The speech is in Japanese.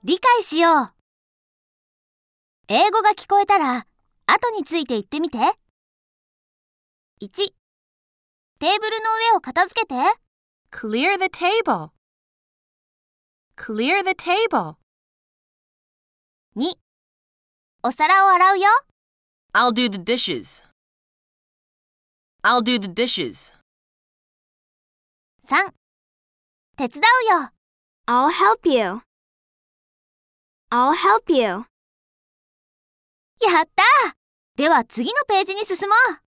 理解しよう。英語が聞こえたら、後について言ってみて。1、テーブルの上を片付けて。 Clear the table. Clear the table. 2、お皿を洗うよ。 I'll do the dishes. I'll do the dishes. 3、手伝うよ。 I'll help you. I'll help you. やったー！では次のページに進もう。